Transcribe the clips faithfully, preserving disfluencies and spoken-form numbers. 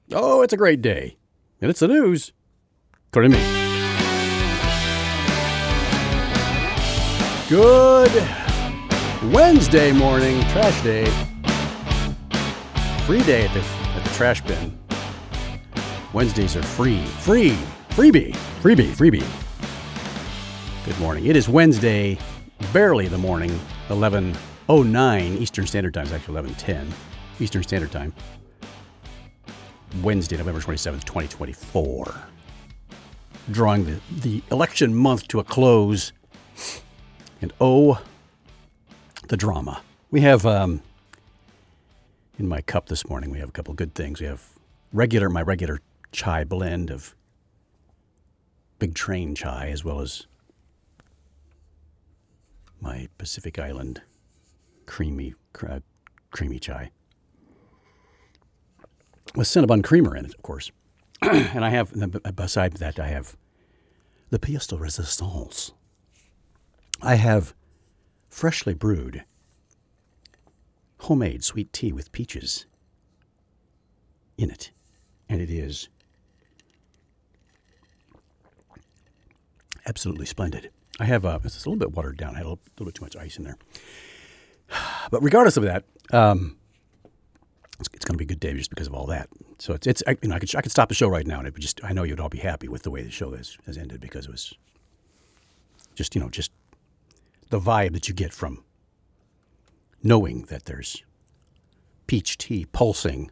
Oh, it's a great day. And it's the news. According to me. Good Wednesday morning, trash day. Free day at the, at the trash bin. Wednesdays are free. Free. Freebie. Freebie. Freebie. Good morning. It is Wednesday, barely the morning, eleven oh nine Eastern Standard Time. It's actually eleven ten Eastern Standard Time. Wednesday, November twenty-seventh, twenty twenty-four. Drawing the, the election month to a close. And oh, the drama. We have, um, in my cup this morning, we have a couple of good things. We have regular, my regular chai blend of Big Train chai, as well as my Pacific Island creamy, uh, creamy chai. With Cinnabon creamer in it, of course. And I have, beside that, I have the pièce de résistance. I have freshly brewed homemade sweet tea with peaches in it. And it is absolutely splendid. I have, uh, it's a little bit watered down. I had a little, little bit too much ice in there. But regardless of that, um, it's, it's going to be a good day just because of all that. So it's, it's I, you know, I could, I could stop the show right now, and it would just, I know you'd all be happy with the way the show has, has ended, because it was just, you know, just the vibe that you get from knowing that there's peach tea pulsing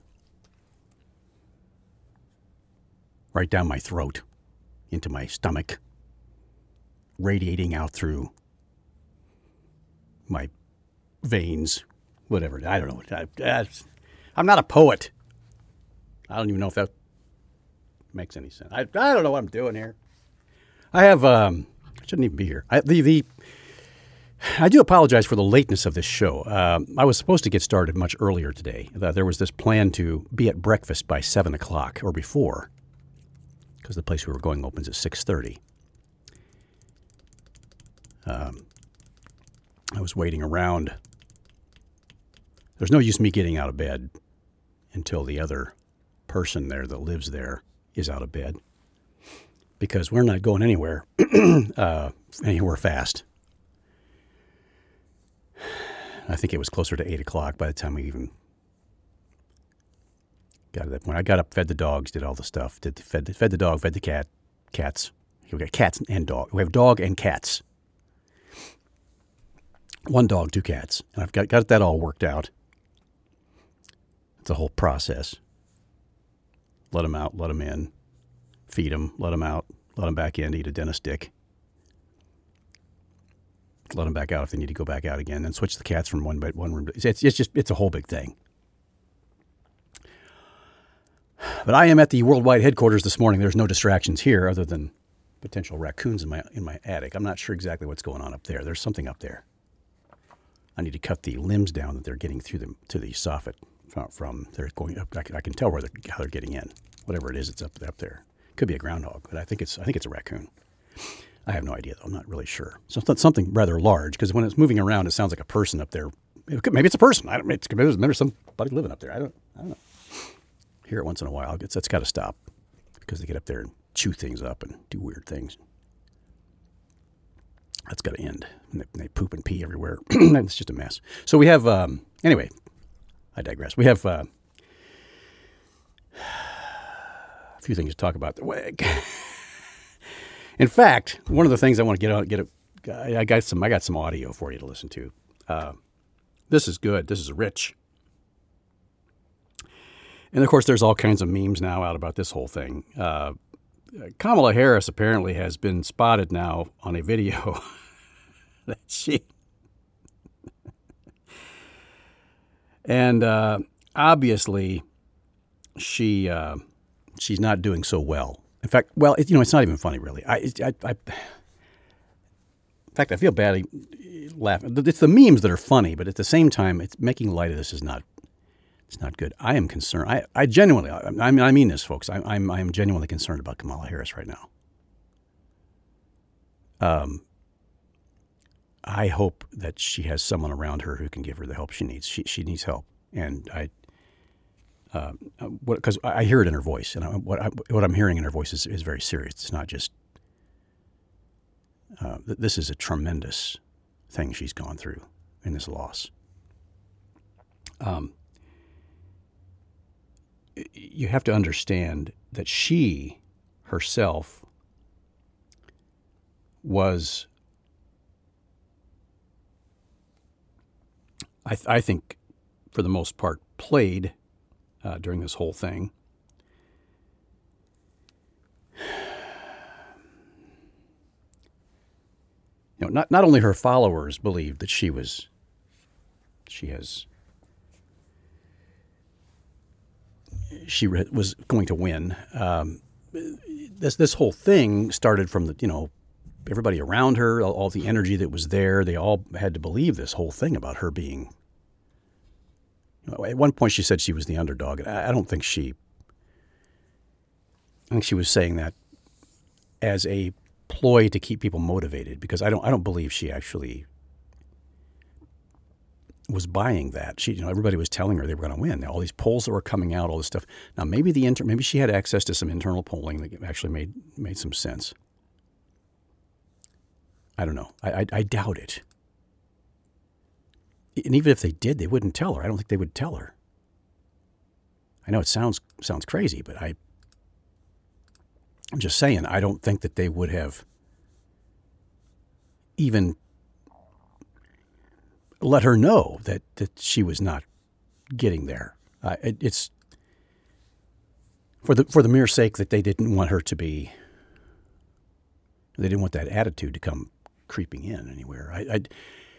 right down my throat, into my stomach, radiating out through my veins, whatever. I don't know. I, I, I'm not a poet. I don't even know if that makes any sense. I, I don't know what I'm doing here. I have, um, I shouldn't even be here. I, the, the, I do apologize for the lateness of this show. Um, I was supposed to get started much earlier today. Uh, there was this plan to be at breakfast by seven o'clock or before, because the place we were going opens at six thirty. Um, I was waiting around. There's no use me getting out of bed until the other person there that lives there is out of bed, because we're not going anywhere, uh, anywhere fast. I think it was closer to eight o'clock by the time we even got to that point. I got up, fed the dogs, did all the stuff, did fed, fed the dog, fed the cat, cats. We got cats and dog. We have dog and cats. One dog, two cats. And I've got, got that all worked out. It's a whole process. Let them out, let them in, feed them, let them out, let them back in, eat a dentist dick. Let them back out if they need to go back out again, and switch the cats from one bed, one room. It's, it's just, it's a whole big thing. But I am at the worldwide headquarters this morning. There's no distractions here other than potential raccoons in my in my attic. I'm not sure exactly what's going on up there. There's something up there. I need to cut the limbs down that they're getting through the to the soffit from. from they're going up. I can, I can tell where they're, how they're getting in. Whatever it is, it's up up there. Could be a groundhog, but I think it's I think it's a raccoon. I have no idea, though. I'm not really sure. So it's something rather large, because when it's moving around, it sounds like a person up there. It could, maybe it's a person. I don't. It's, maybe there's somebody living up there. I don't. I don't know. Hear it once in a while. It's, that's got to stop, because they get up there and chew things up and do weird things. That's got to end. And they, and they poop and pee everywhere. It's just a mess. So we have. Um, anyway, I digress. We have uh, a few things to talk about. In fact, one of the things I want to get out, get a, I got some, I got some audio for you to listen to. Uh, this is good. This is rich. And of course, there's all kinds of memes now out about this whole thing. Uh, Kamala Harris apparently has been spotted now on a video that she, and uh, obviously she uh, she's not doing so well. In fact, well, it, you know, it's not even funny, really. I, I, I, in fact, I feel badly laughing. It's the memes that are funny, but at the same time, it's making light of this is not. It's not good. I am concerned. I, I genuinely, I mean, I mean this, folks. I, I'm, I'm genuinely concerned about Kamala Harris right now. Um, I hope that she has someone around her who can give her the help she needs. She, she needs help, and I, Because I I hear it in her voice, and I, what I, what I'm hearing in her voice is, is very serious. It's not just. Uh, th- this is a tremendous thing she's gone through in this loss. Um, y- you have to understand that she herself was, I, th- I think, for the most part, played uh, during this whole thing. You know, not not only her followers believed that she was, she has, she re- was going to win. Um, this this whole thing started from the you know everybody around her, all, all the energy that was there. They all had to believe this whole thing about her being. You know, at one point, she said she was the underdog. I, I don't think she. I think she was saying that as a ploy to keep people motivated, because I don't I don't believe she actually was buying that. She, you know, everybody was telling her they were going to win. All these polls that were coming out, all this stuff. Now, maybe the inter, maybe she had access to some internal polling that actually made made some sense. I don't know. I I, I doubt it. And even if they did, they wouldn't tell her. I don't think they would tell her. I know it sounds sounds crazy, but I I'm just saying, I don't think that they would have even let her know that, that she was not getting there. Uh, it, it's for the for the mere sake that they didn't want her to be. They didn't want that attitude to come creeping in anywhere. I, I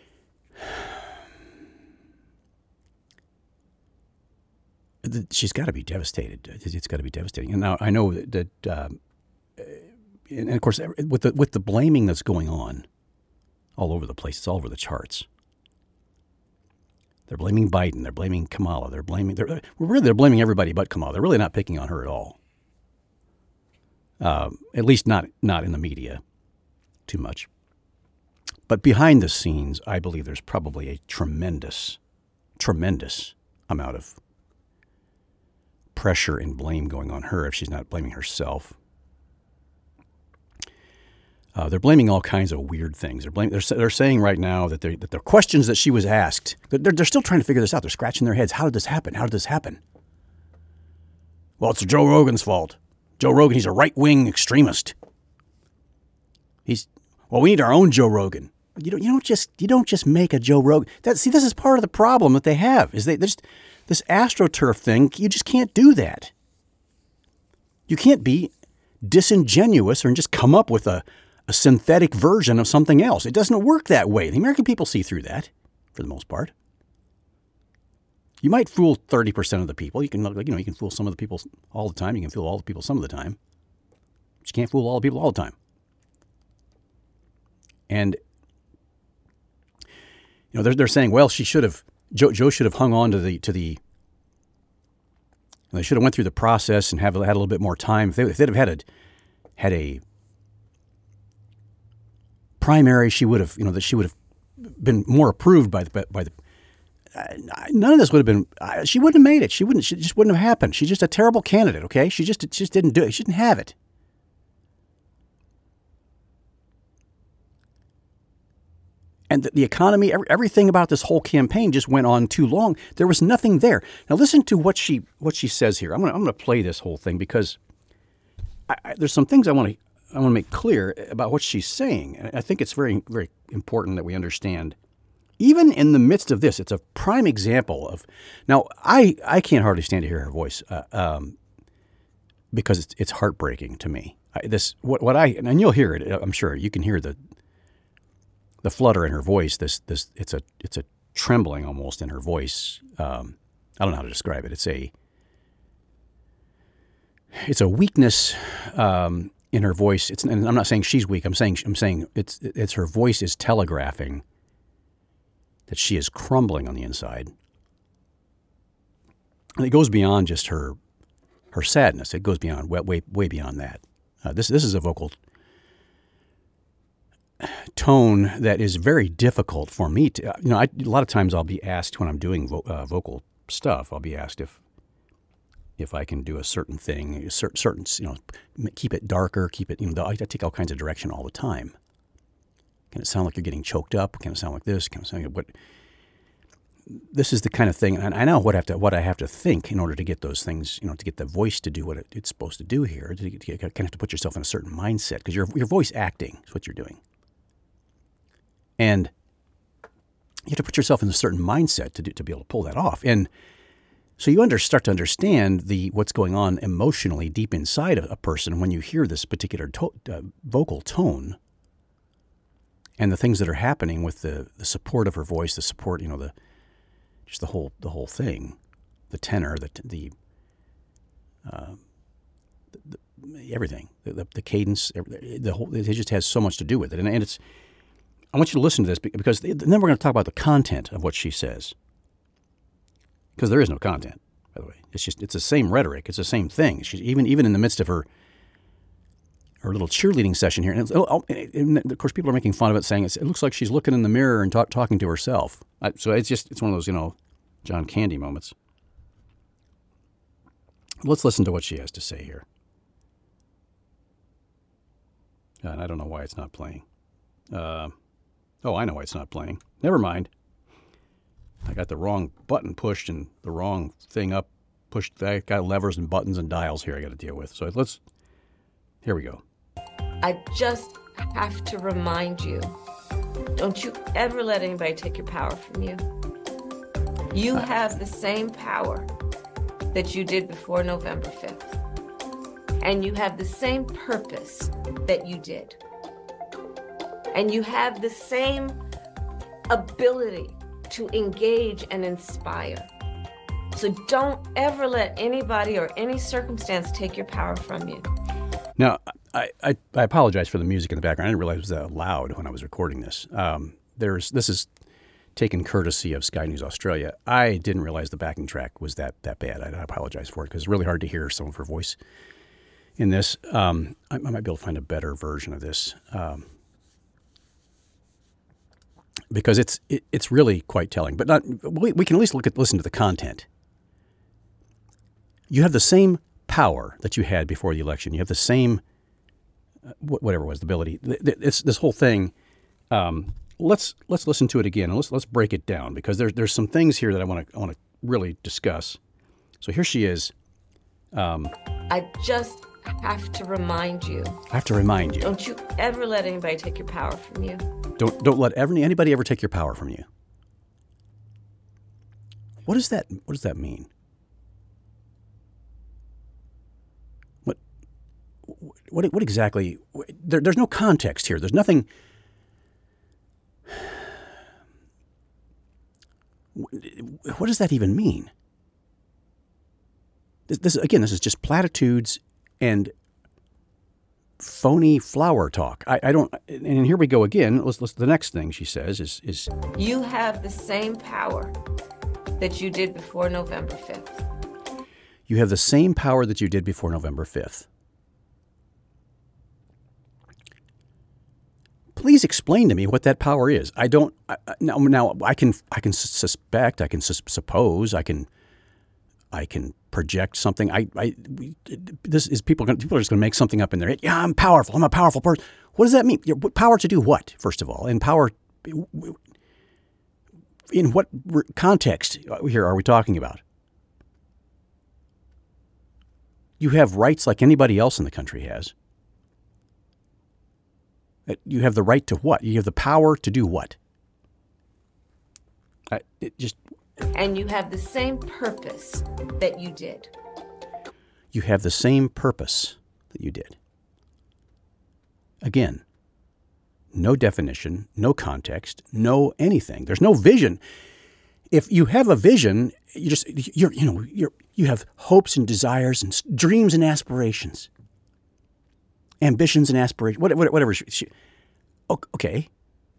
she's got to be devastated. It's got to be devastating. And now I know that. that um, And of course, with the with the blaming that's going on all over the place, it's all over the charts. They're blaming Biden. They're blaming Kamala. They're blaming. They're really they're blaming everybody but Kamala. They're really not picking on her at all. Um, at least not not in the media, too much. But behind the scenes, I believe there's probably a tremendous, tremendous amount of pressure and blame going on her if she's not blaming herself. Uh, they're blaming all kinds of weird things. They're blaming, they're, they're saying right now that, that the questions that she was asked, they're, they're still trying to figure this out. They're scratching their heads. How did this happen? How did this happen? Well, it's Joe Rogan's fault. Joe Rogan, he's a right-wing extremist. He's well, we need our own Joe Rogan. You don't, you don't just you don't just make a Joe Rogan. That, see, this is part of the problem that they have. Is they just this AstroTurf thing? You just can't do that. You can't be disingenuous or just come up with a. a synthetic version of something else. It doesn't work that way. The American people see through that, for the most part. You might fool thirty percent of the people. You can, you know, you can fool some of the people all the time. You can fool all the people some of the time. But you can't fool all the people all the time. And you know, they're they're saying, well, she should have Joe, Joe should have hung on to the to the. They should have went through the process and have had a little bit more time. If, they, if they'd have had a had a primary, she would have, you know, that she would have been more approved by the by the. Uh, none of this would have been. Uh, she wouldn't have made it. She wouldn't. She just wouldn't have happened. She's just a terrible candidate. Okay, she just she just didn't do it. She didn't have it. And the, the economy, every, everything about this whole campaign just went on too long. There was nothing there. Now listen to what she what she says here. I'm gonna I'm gonna play this whole thing because I, I, there's some things I want to. I want to make clear about what she's saying. I think it's very, very important that we understand. Even in the midst of this, it's a prime example of. Now, I, I can't hardly stand to hear her voice uh, um, because it's it's heartbreaking to me. I, this what what I and you'll hear it. I'm sure you can hear the the flutter in her voice. This this it's a it's a trembling almost in her voice. Um, I don't know how to describe it. It's a it's a weakness. Um, in her voice, it's, and I'm not saying she's weak. I'm saying I'm saying it's it's her voice is telegraphing that she is crumbling on the inside, and it goes beyond just her her sadness. It goes beyond way way, way beyond that. Uh, this this is a vocal tone that is very difficult for me to. You know, I, a lot of times I'll be asked when I'm doing vo, uh, vocal stuff. I'll be asked if if I can do a certain thing, a cer- certain, you know, m- keep it darker, keep it, you know, I, I take all kinds of direction all the time. Can it sound like you're getting choked up? Can it sound like this? Can it sound like what? This is the kind of thing, and I know what I have to what I have to think in order to get those things, you know, to get the voice to do what it, it's supposed to do here. To, to, to kind of have to put yourself in a certain mindset because your your voice acting is what you're doing, and you have to put yourself in a certain mindset to do, to be able to pull that off. And so you under, start to understand the what's going on emotionally deep inside a, a person when you hear this particular to, uh, vocal tone, and the things that are happening with the the support of her voice, the support, you know, the just the whole the whole thing, the tenor, the the, uh, the, the everything, the, the, the cadence, the whole. It just has so much to do with it, and, and it's. I want you to listen to this because then we're going to talk about the content of what she says, because there is no content, by the way. It's just it's the same rhetoric, it's the same thing. She's even even in the midst of her her little cheerleading session here, and, it's, oh, and of course people are making fun of it, saying it's, it looks like she's looking in the mirror and talk, talking to herself. I, so it's just it's one of those, you know, John Candy moments. Let's listen to what she has to say here. And I don't know why it's not playing. Uh, oh, I know why it's not playing. Never mind. I got the wrong button pushed and the wrong thing up pushed. I got levers and buttons and dials here I got to deal with. So let's. Here we go. I just have to remind you, don't you ever let anybody take your power from you. You have the same power that you did before November fifth. And you have the same purpose that you did. And you have the same ability to engage and inspire. So don't ever let anybody or any circumstance take your power from you. Now, I, I, I apologize for the music in the background. I didn't realize it was that loud when I was recording this. Um, there's this is taken courtesy of Sky News Australia. I didn't realize the backing track was that that bad. I, I apologize for it because it's really hard to hear some of her voice in this. Um, I, I might be able to find a better version of this um, because it's it, it's really quite telling. But not we, we can at least look at listen to the content. You have the same power that you had before the election. You have the same, uh, whatever it was, the ability. This this whole thing. Um, let's let's listen to it again and let's let's break it down because there's there's some things here that I want to I want to really discuss. So here she is. Um, I just have to remind you. I have to remind you. Don't you ever let anybody take your power from you. Don't don't let ever, anybody ever take your power from you. What does that What does that mean? What what exactly? There, there's no context here. There's nothing. What does that even mean? This, this again, this is just platitudes and phony flower talk. I, I don't. And here we go again. Let's, let's. The next thing she says is is you have the same power that you did before November fifth. You have the same power that you did before November fifth. Please explain to me what that power is. I don't I, now. Now I can I can suspect. I can sus- suppose. I can I can project something. I I we, this is people. People are just going to make something up in their head. Yeah, I'm powerful. I'm a powerful person. What does that mean? Power to do what? First of all, and power in what context here are we talking about? You have rights like anybody else in the country has. You have the right to what? You have the power to do what? I, it just. And you have the same purpose that you did. You have the same purpose that you did. Again, no definition, no context, no anything. There's no vision. If you have a vision, you just you're you know you're you have hopes and desires and dreams and aspirations. Ambitions and aspirations, whatever. whatever she, okay.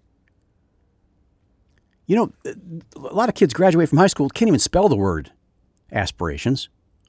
You know, a lot of kids graduate from high school can't even spell the word aspirations.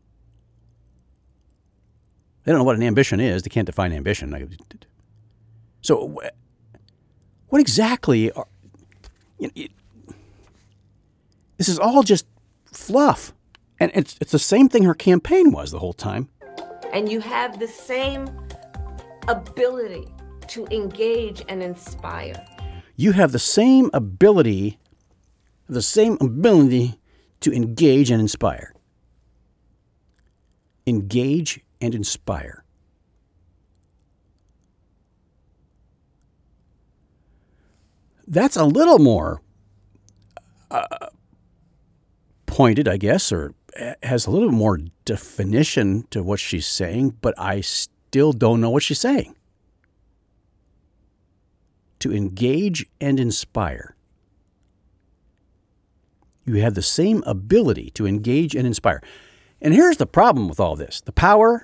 They don't know what an ambition is. They can't define ambition. So, what exactly are, you know, it, this is all just fluff. And it's it's the same thing her campaign was the whole time. And you have the same ability to engage and inspire. You have the same ability, the same ability to engage and inspire. Engage and inspire. That's a little more uh, pointed, I guess, or has a little more definition to what she's saying, but I still don't know what she's saying. To engage and inspire. You have the same ability to engage and inspire. And here's the problem with all this. The power,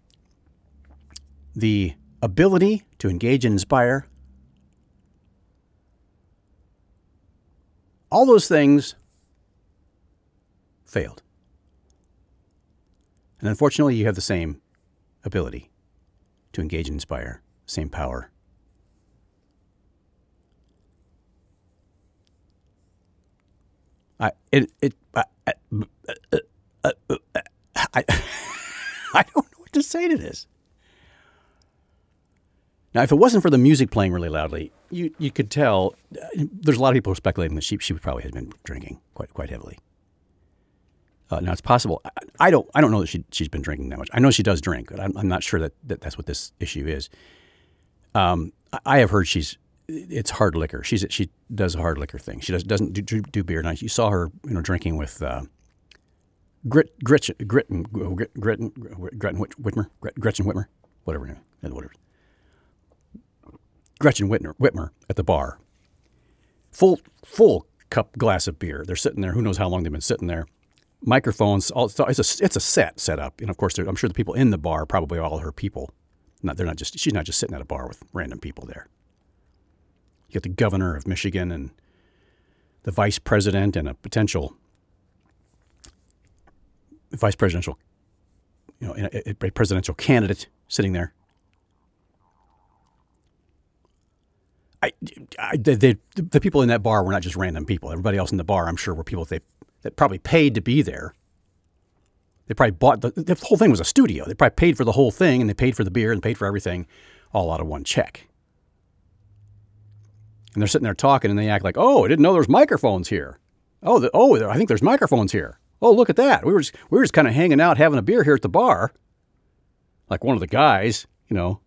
the ability to engage and inspire, all those things failed. And unfortunately, you have the same ability to engage and inspire, same power. I it it I I, I, I, I don't know what to say to this. Now, if it wasn't for the music playing really loudly, you you could tell. Uh, there's a lot of people speculating that she she probably has been drinking quite quite heavily. Uh, now it's possible. I, I don't I don't know that she she's been drinking that much. I know she does drink, but I'm, I'm not sure that, that that's what this issue is. Um, I, I have heard she's it's hard liquor. She's she does a hard liquor thing. She does doesn't do, do, do beer. Now you saw her you know drinking with uh, Grit Gretchen Gretchen Gretchen Gretchen Whitmer Gretchen Whitmer whatever whatever. Gretchen Whitmer, Whitmer at the bar. Full full cup glass of beer. They're sitting there. Who knows how long they've been sitting there. Microphones. All, it's a it's a set set up. And of course, I'm sure the people in the bar are probably all her people. Not they're not just she's not just sitting at a bar with random people there. You got the governor of Michigan and the vice president and a potential vice presidential, you know, a, a presidential candidate sitting there. I, I they, they, the people in that bar were not just random people. Everybody else in the bar, I'm sure, were people they that probably paid to be there. They probably bought the, the whole thing was a studio. They probably paid for the whole thing, and they paid for the beer and paid for everything, all out of one check. And they're sitting there talking, and they act like, "Oh, I didn't know there was microphones here. Oh, the, oh, I think there's microphones here. Oh, look at that. We were just, we were just kind of hanging out, having a beer here at the bar, like one of the guys, you know."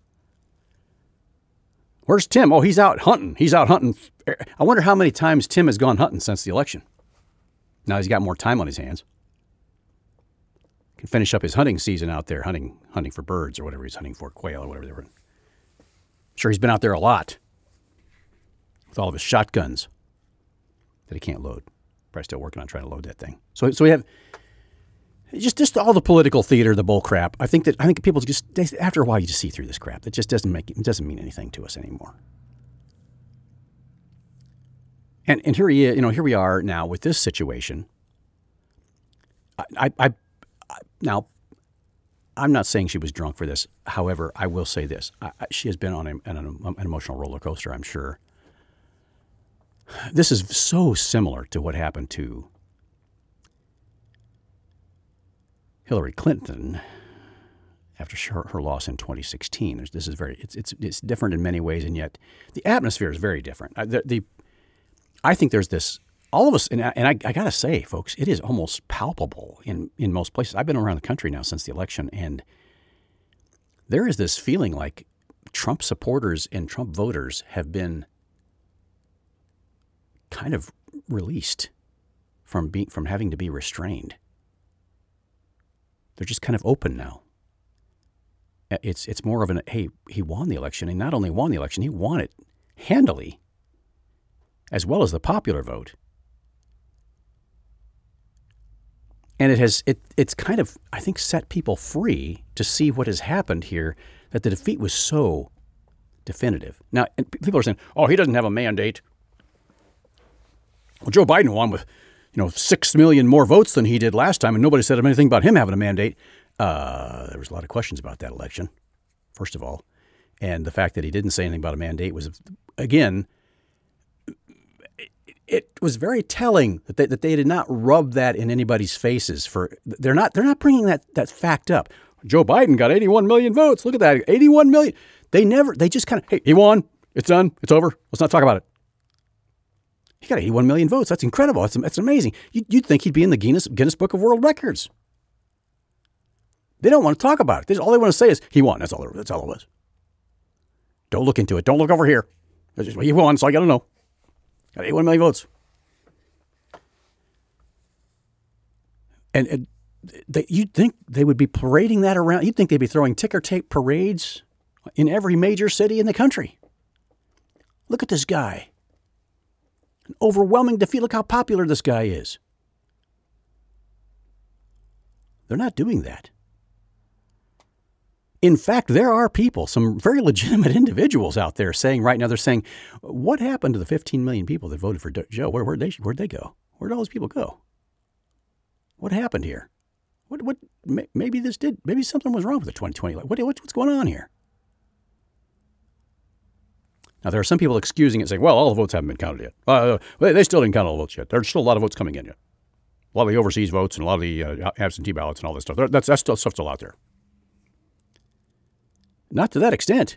Where's Tim? Oh, he's out hunting. He's out hunting. I wonder how many times Tim has gone hunting since the election. Now he's got more time on his hands. Can finish up his hunting season out there, hunting hunting for birds or whatever he's hunting for, quail or whatever they were. Sure, he's been out there a lot with all of his shotguns that he can't load. Probably still working on trying to load that thing. So, so we have just just all the political theater, the bull crap. I think that I think people just they, after a while you just see through this crap. It just doesn't make it doesn't mean anything to us anymore. And and here he is, you know here we are now with this situation. I, I, I, I now I'm not saying she was drunk for this. However, I will say this: I, I, she has been on, a, on an, an emotional roller coaster. I'm sure. This is so similar to what happened to Hillary Clinton after her, her loss in twenty sixteen. There's, this is very it's it's it's different in many ways, and yet the atmosphere is very different. The, the I think there's this all of us, and I, and I, I gotta say, folks, it is almost palpable in in most places. I've been around the country now since the election, and there is this feeling like Trump supporters and Trump voters have been kind of released from being from having to be restrained. They're just kind of open now. It's it's more of an, hey, he won the election. He not only won the election, he won it handily, as well as the popular vote. And it has it it's kind of, I think, set people free to see what has happened here, that the defeat was so definitive. Now, people are saying, oh, he doesn't have a mandate. Well, Joe Biden won with, you know, six million more votes than he did last time, and nobody said anything about him having a mandate. Uh, there was a lot of questions about that election, first of all. And the fact that he didn't say anything about a mandate was, again, it was very telling that they, that they did not rub that in anybody's faces. For they're not they're not bringing that that fact up. Joe Biden got eighty-one million votes. Look at that, eighty-one million. They never. They just kind of, hey, he won. It's done. It's over. Let's not talk about it. He got eighty-one million votes. That's incredible. That's that's amazing. You, you'd think he'd be in the Guinness Guinness Book of World Records. They don't want to talk about it. They just, all they want to say is he won. That's all. That's all it was. Don't look into it. Don't look over here. Just, he won, so I got to know. Got eighty-one million votes. And, and they, you'd think they would be parading that around. You'd think they'd be throwing ticker tape parades in every major city in the country. Look at this guy. An overwhelming defeat. Look how popular this guy is. They're not doing that. In fact, there are people, some very legitimate individuals out there saying right now, they're saying, what happened to the fifteen million people that voted for Joe? Where, where'd, they, where'd they go? Where'd all those people go? What happened here? What, what, maybe this did, maybe something was wrong with the twenty twenty. What, what's going on here? Now, there are some people excusing it, saying, well, all the votes haven't been counted yet. Uh, they still didn't count all the votes yet. There's still a lot of votes coming in yet. A lot of the overseas votes and a lot of the uh, absentee ballots and all this stuff. That's, that's still, stuff still out there. Not to that extent.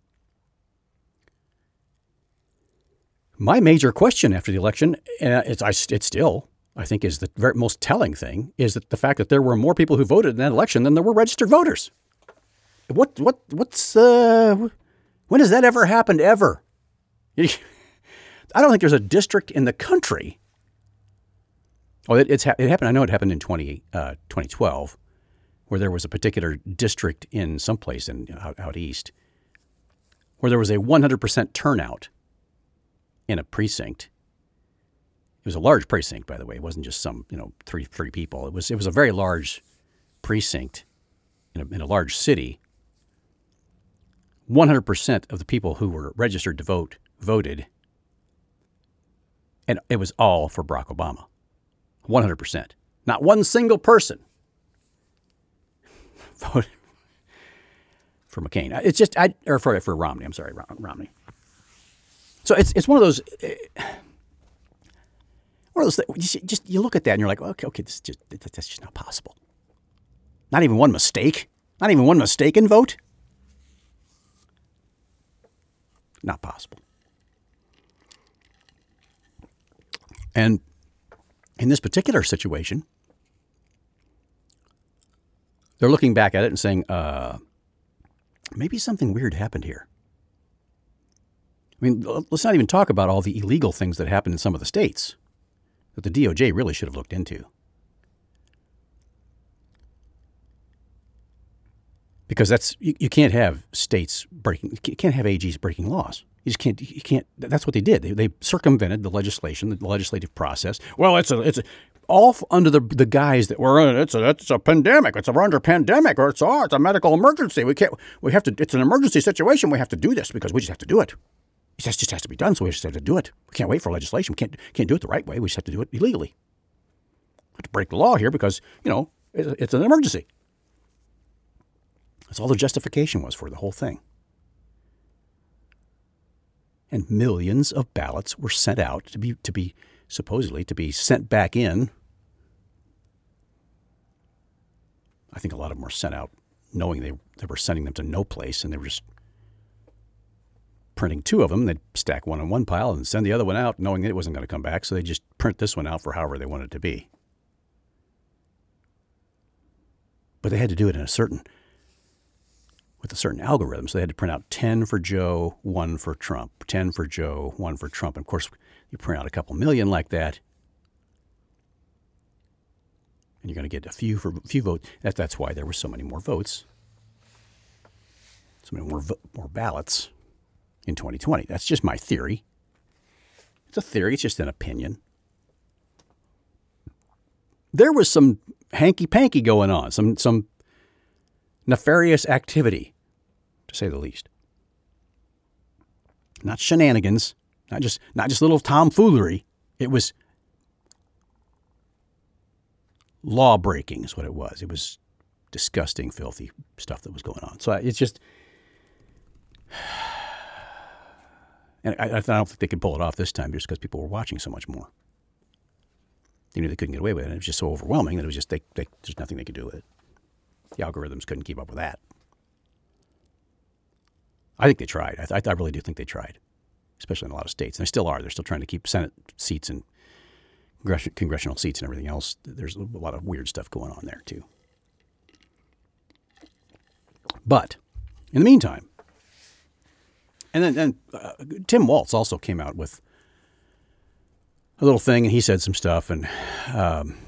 My major question after the election, uh, it's, I, it's still, I think, is the very most telling thing, is that the fact that there were more people who voted in that election than there were registered voters. What, what, what's, uh, when has that ever happened, ever? I don't think there's a district in the country. Oh, it, it's, it happened. I know it happened in twenty, uh, twenty twelve, where there was a particular district in someplace in, out, out east where there was a one hundred percent turnout in a precinct. It was a large precinct, by the way. It wasn't just some, you know, three, three people. It was, it was a very large precinct in a, in a large city. one hundred percent of the people who were registered to vote voted, and it was all for Barack Obama. one hundred percent. Not one single person voted for McCain. It's just, I, or for, for Romney. I'm sorry, Romney. So it's it's one of those, one of those things, you just, you look at that and you're like, okay, okay, this is just, that's just not possible. Not even one mistake. Not even one mistaken vote. Not possible. And in this particular situation, they're looking back at it and saying, uh, maybe something weird happened here. I mean, let's not even talk about all the illegal things that happened in some of the states that the D O J really should have looked into. Because that's, you, you can't have states breaking, you can't have A Gs breaking laws. You just can't, you can't, that's what they did. They, they circumvented the legislation, the legislative process. Well, it's a, it's a, all under the the guise that we're in, it's a, it's a pandemic, it's a, we're under pandemic, or it's, oh, it's a medical emergency. We can't, we have to, it's an emergency situation. We have to do this because we just have to do it. It just, just has to be done, so we just have to do it. We can't wait for legislation. We can't, can't do it the right way. We just have to do it illegally. We have to break the law here because, you know, it's, it's an emergency. That's all the justification was for the whole thing. And millions of ballots were sent out to be, to be supposedly to be sent back in. I think a lot of them were sent out knowing they, they were sending them to no place, and they were just printing two of them. They'd stack one in one pile and send the other one out knowing that it wasn't going to come back, so they just print this one out for however they wanted it to be. But they had to do it in a certain with a certain algorithm. So they had to print out ten for Joe, one for Trump, ten for Joe, one for Trump. And of course, you print out a couple million like that, and you're going to get a few for a few votes. That, that's why there were so many more votes, so many more vo- more ballots in twenty twenty. That's just my theory. It's a theory. It's just an opinion. There was some hanky-panky going on, some some nefarious activity, to say the least. Not shenanigans, not just not just little tomfoolery. It was law breaking is what it was. It was disgusting, filthy stuff that was going on. So it's just, And I, I don't think they could pull it off this time just because people were watching so much more. They knew they couldn't get away with it. And it was just so overwhelming that it was just, they, they, there's nothing they could do with it. The algorithms couldn't keep up with that. I think they tried. I, th- I really do think they tried, especially in a lot of states. And they still are. They're still trying to keep Senate seats and congressional seats and everything else. There's a lot of weird stuff going on there, too. But in the meantime, and then and, uh, Tim Walz also came out with a little thing, and he said some stuff, and um,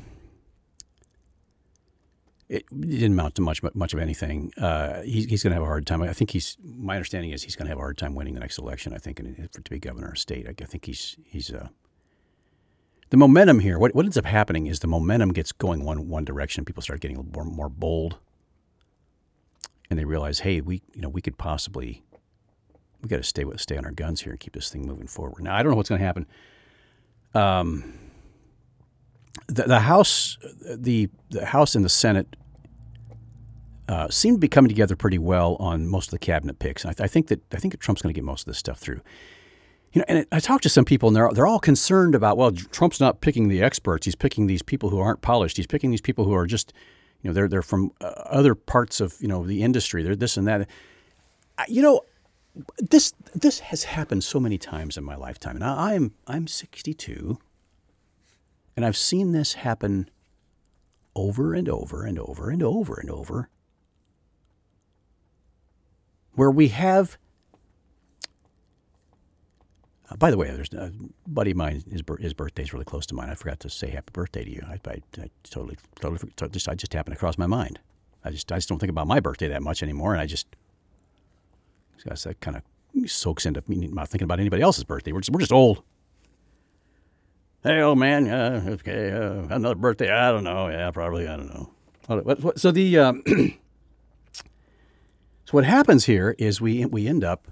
it, it didn't amount to much much of anything. Uh, he, he's going to have a hard time. I think he's. My understanding is he's going to have a hard time winning the next election. I think, in, for, to be governor of state. I, I think he's he's. Uh, the momentum here. What what ends up happening is the momentum gets going one one direction. People start getting a little more, more bold, and they realize, hey, we you know we could possibly we got to stay with stay on our guns here and keep this thing moving forward. Now I don't know what's going to happen. Um, the, the House, the the House and the Senate uh, seem to be coming together pretty well on most of the cabinet picks. I, th- I think that I think that Trump's going to get most of this stuff through. You know, and it, I talked to some people, and they're they're all concerned about, well, Trump's not picking the experts. He's picking these people who aren't polished. He's picking these people who are just, you know, they're they're from uh, other parts of you know the industry. They're this and that. I, you know. This this has happened so many times in my lifetime, and I, I'm I'm sixty-two, and I've seen this happen over and over and over and over and over, where we have. Uh, by the way, there's a buddy of mine. His his birthday's really close to mine. I forgot to say happy birthday to you. I, I, I totally totally just I just happened to cross my mind. I just I just don't think about my birthday that much anymore, and I just. So that kind of soaks into me not thinking about anybody else's birthday. We're just, we're just old. Hey, old man, uh, okay, uh, another birthday? I don't know. Yeah, probably. I don't know. What, what, so the um, so what happens here is we we end up.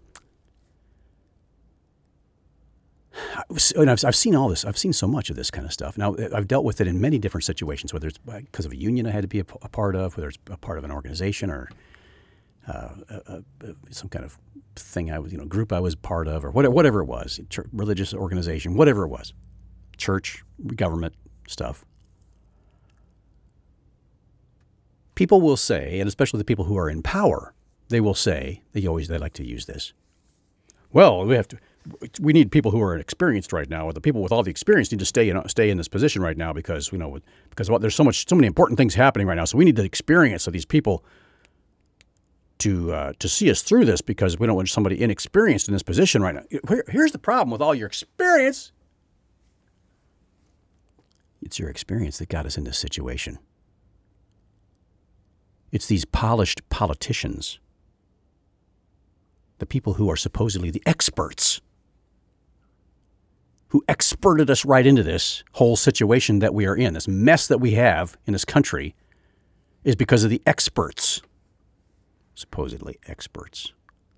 And I've, I've seen all this. I've seen so much of this kind of stuff. Now, I've dealt with it in many different situations, whether it's because of a union I had to be a, a part of, whether it's a part of an organization or. Uh, uh, uh, some kind of thing I was, you know, group I was part of, or whatever, whatever it was, church, religious organization, whatever it was, church, government stuff. People will say, and especially the people who are in power, they will say, they always they like to use this. Well, we have to, we need people who are experienced right now, or the people with all the experience need to stay in stay in this position right now because you know because what, there's so much so many important things happening right now, so we need the experience of these people. To uh, to see us through this because we don't want somebody inexperienced in this position right now. Here, here's the problem with all your experience. It's your experience that got us in this situation. It's these polished politicians, the people who are supposedly the experts, who experted us right into this whole situation that we are in. This mess that we have in this country is because of the experts. Supposedly experts.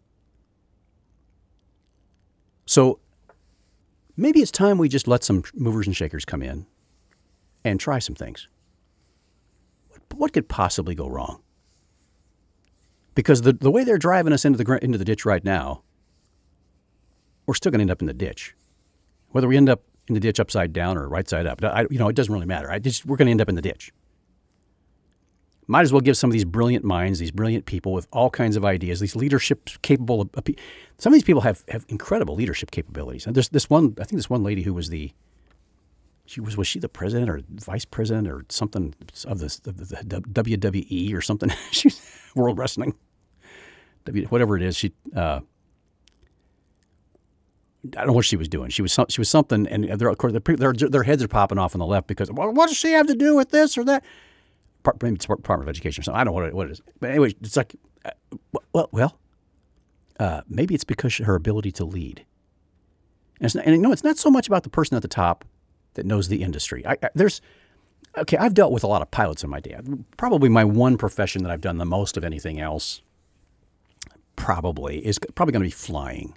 So maybe it's time we just let some movers and shakers come in and try some things. What could possibly go wrong? Because the, the way they're driving us into the into the ditch right now, we're still going to end up in the ditch. Whether we end up in the ditch upside down or right side up, I, you know, it doesn't really matter. I just, we're going to end up in the ditch. Might as well give some of these brilliant minds, these brilliant people with all kinds of ideas, these leadership capable of, some of these people have, have incredible leadership capabilities. And there's this one, I think this one lady who was the, she was, was she the president or vice president or something of this, the, the W W E or something? She's World Wrestling, w, whatever it is. She, uh, I don't know what she was doing. She was she was something, and they're, of course, their their heads are popping off on the left because, well, what does she have to do with this or that? Maybe it's Department of Education or something. I don't know what it, what it is. But anyway, it's like, uh, well, well uh, maybe it's because her ability to lead. And, it's not, and no, it's not so much about the person at the top that knows the industry. I, I, there's, okay, I've dealt with a lot of pilots in my day. Probably my one profession that I've done the most of anything else probably is probably going to be flying.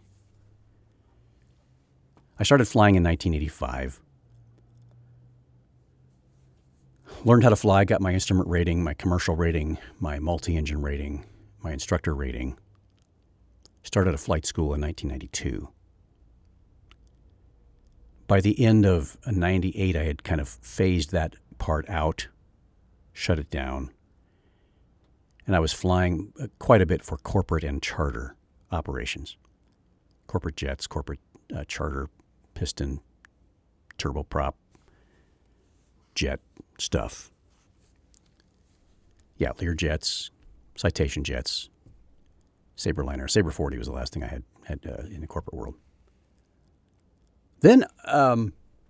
I started flying in nineteen eighty-five. Learned how to fly, got my instrument rating, my commercial rating, my multi-engine rating, my instructor rating. Started a flight school in nineteen ninety-two. by the end of ninety-eight, I had kind of phased that part out, shut it down, and I was flying quite a bit for corporate and charter operations. Corporate jets, corporate uh, charter, piston, turboprop, jet stuff. Yeah, Learjets, Citation jets, Sabreliner. Sabre forty was the last thing I had had uh, in the corporate world. Then um,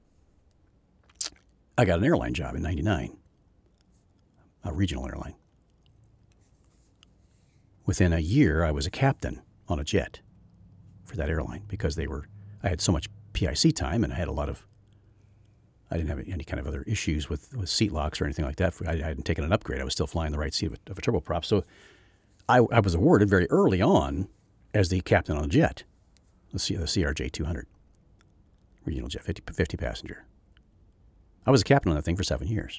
I got an airline job in ninety-nine, a regional airline. Within a year, I was a captain on a jet for that airline because they were. I had so much P I C time, and I had a lot of. I didn't have any kind of other issues with, with seat locks or anything like that. I, I hadn't taken an upgrade. I was still flying the right seat of a, of a turboprop. So I, I was awarded very early on as the captain on a jet, the, C, the C R J two hundred, regional jet, fifty, fifty passenger. I was a captain on that thing for seven years.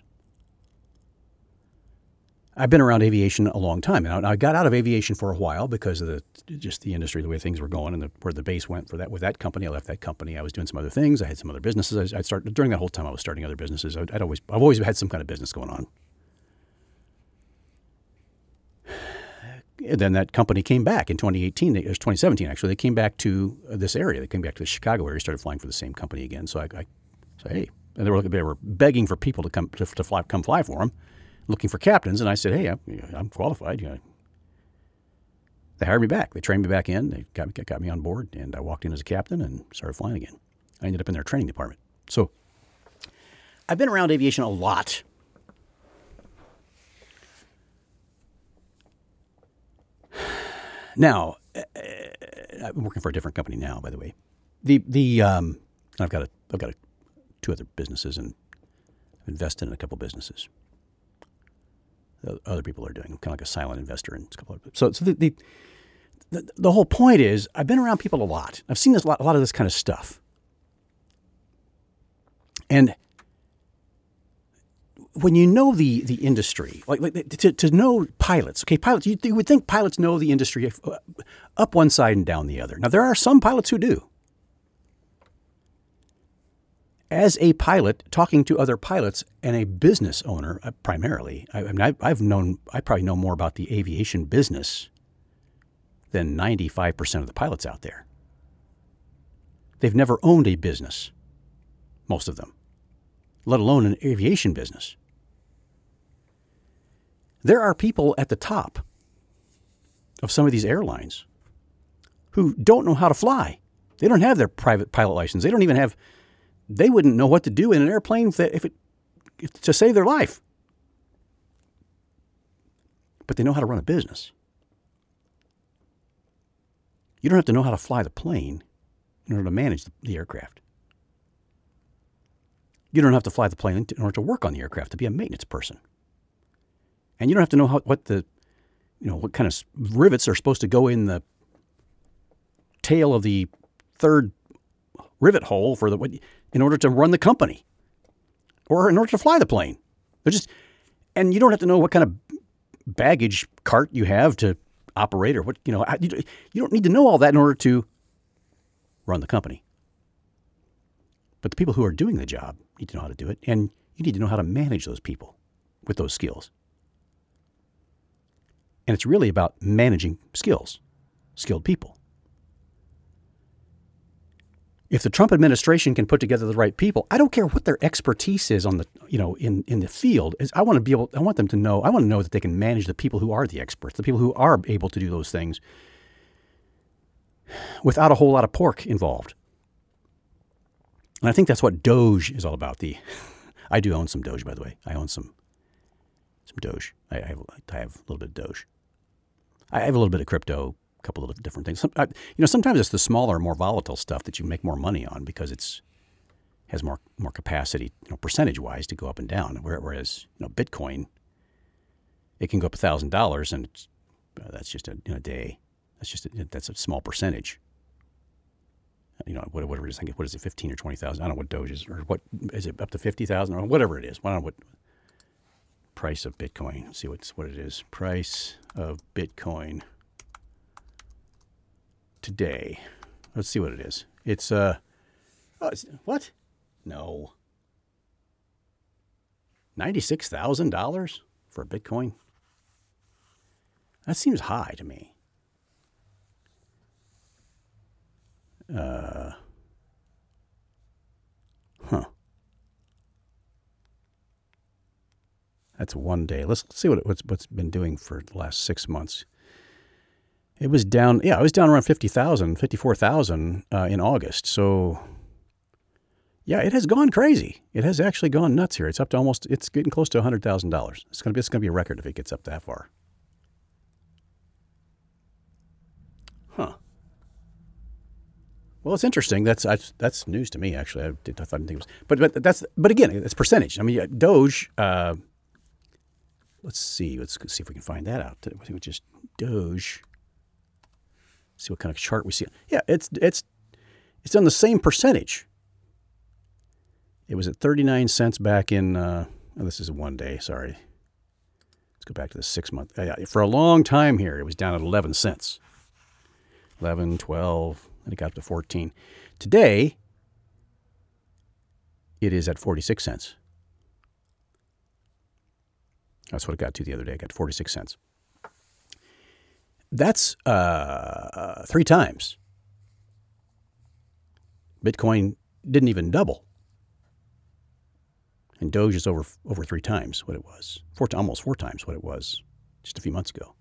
I've been around aviation a long time, and I, I got out of aviation for a while because of the just the industry, the way things were going, and the, where the base went for that with that company. I left that company. I was doing some other things. I had some other businesses. I, I started during that whole time. I was starting other businesses. I'd, I'd always, I've always had some kind of business going on. And then that company came back in twenty eighteen. It was twenty seventeen actually. They came back to this area. They came back to the Chicago area. Started flying for the same company again. So I, I said, hey, and they were they were begging for people to come to, to fly, come fly for them. Looking for captains, and I said, hey, I'm, I'm qualified. You know, they hired me back. They trained me back in. They got, got me on board, and I walked in as a captain and started flying again. I ended up in their training department. So I've been around aviation a lot. Now, uh, I'm working for a different company now, by the way. The the um, I've got a I've got a, two other businesses, and I've invested in a couple businesses. Other people are doing. I'm kind of like a silent investor in a couple of. So, so the, the the the whole point is, I've been around people a lot. I've seen this a lot, a lot of this kind of stuff. And when you know the the industry, like, like to to know pilots, okay, pilots, you, you would think pilots know the industry up one side and down the other. Now, there are some pilots who do. As a pilot, talking to other pilots and a business owner, uh, primarily, I, I mean, I've, I've known, I probably know more about the aviation business than ninety-five percent of the pilots out there. They've never owned a business, most of them, let alone an aviation business. There are people at the top of some of these airlines who don't know how to fly. They don't have their private pilot license. They don't even have... They wouldn't know what to do in an airplane if, if it if, to save their life. But they know how to run a business. You don't have to know how to fly the plane in order to manage the, the aircraft. You don't have to fly the plane in order to work on the aircraft, to be a maintenance person. And you don't have to know how, what the, you know, what kind of rivets are supposed to go in the tail of the third rivet hole for the what. In order to run the company or in order to fly the plane. They're just, and you don't have to know what kind of baggage cart you have to operate or what, you know, you don't need to know all that in order to run the company. But the people who are doing the job need to know how to do it, and you need to know how to manage those people with those skills. And it's really about managing skills, skilled people. If the Trump administration can put together the right people, I don't care what their expertise is on the, you know, in, in the field. Is I want to be able, I want them to know, I want to know that they can manage the people who are the experts, the people who are able to do those things without a whole lot of pork involved. And I think that's what Doge is all about. The, I do own some Doge, by the way. I own some, some Doge. I, I have, I have a little bit of Doge. I have a little bit of crypto. Couple of different things. Some, I, you know, sometimes it's the smaller, more volatile stuff that you make more money on because it's has more more capacity, you know, percentage wise, to go up and down. Whereas, you know, Bitcoin, it can go up a thousand dollars, and it's, uh, that's just a, in a day. That's just a, that's a small percentage. You know, whatever it is, I think what is it, fifteen or twenty thousand? I don't know what Doge is, or what is it, up to fifty thousand or whatever it is. I don't know what price of Bitcoin. Let's see what's what it is. Price of Bitcoin today. Let's see what it is. It's uh, oh, it's, what? No. ninety-six thousand dollars for a Bitcoin? That seems high to me. Uh, huh. That's one day. Let's, let's see what it, what's what's been doing for the last six months. It was down. Yeah, it was down around fifty thousand, fifty-four thousand uh, in August. So, yeah, it has gone crazy. It has actually gone nuts here. It's up to almost. It's getting close to a hundred thousand dollars. It's gonna be. It's gonna be a record if it gets up that far. Huh. Well, it's interesting. That's that's, that's news to me. Actually, I, did, I thought it was. But but that's. But again, it's percentage. I mean, Doge. Uh, let's see. Let's see if we can find that out. We just Doge. See what kind of chart we see. Yeah, it's it's it's on the same percentage. It was at thirty-nine cents back in. Uh, oh, this is one day. Sorry. Let's go back to the six month. Uh, for a long time here, it was down at eleven cents. eleven, twelve, and it got up to fourteen. Today, it is at forty-six cents. That's what it got to the other day. It got forty-six cents. That's uh, three times. Bitcoin didn't even double. And Doge is over over three times what it was. Four, almost four times what it was just a few months ago.